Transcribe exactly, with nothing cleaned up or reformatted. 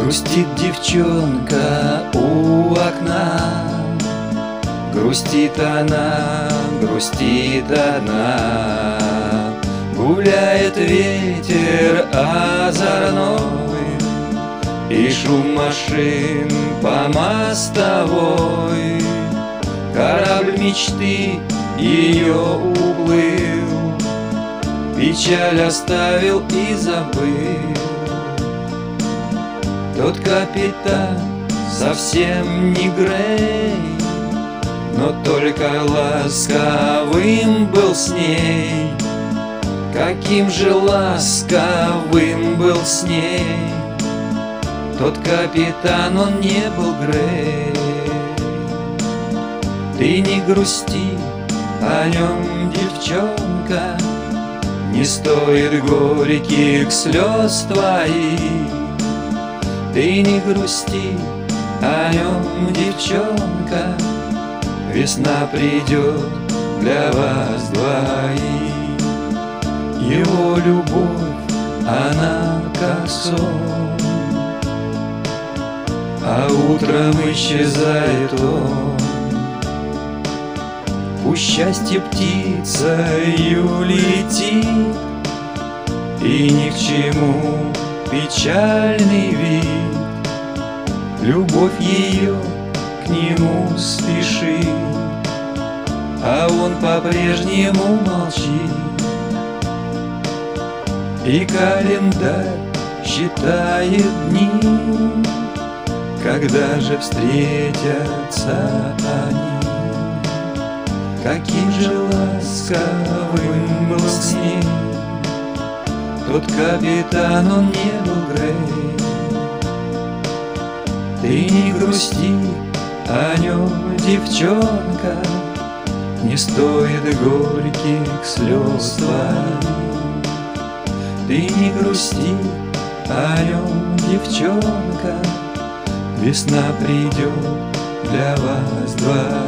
Грустит девчонка у окна, грустит она, грустит она. Гуляет ветер озорной, и шум машин по мостовой. Корабль мечты ее уплыл, печаль оставил и забыл. Тот капитан совсем не Грей, но только ласковым был с ней. Каким же ласковым был с ней тот капитан, он не был Грей. Ты не грусти о нем, девчонка, не стоит горьких слез твоих. Ты не грусти о нем, девчонка, весна придет для вас двоих. Его любовь, она как сон, а утром исчезает он. Пусть счастье птицею летит, и ни к чему печальный вид. Любовь ее к нему спешит, а он по-прежнему молчит. И календарь считает дни, когда же встретятся они. Каким же ласковым был с ней тот капитан, он не был Грей. Ты не грусти о нем, девчонка, не стоит горьких слез твоих. Ты не грусти о нем, девчонка, весна придет для вас двоих.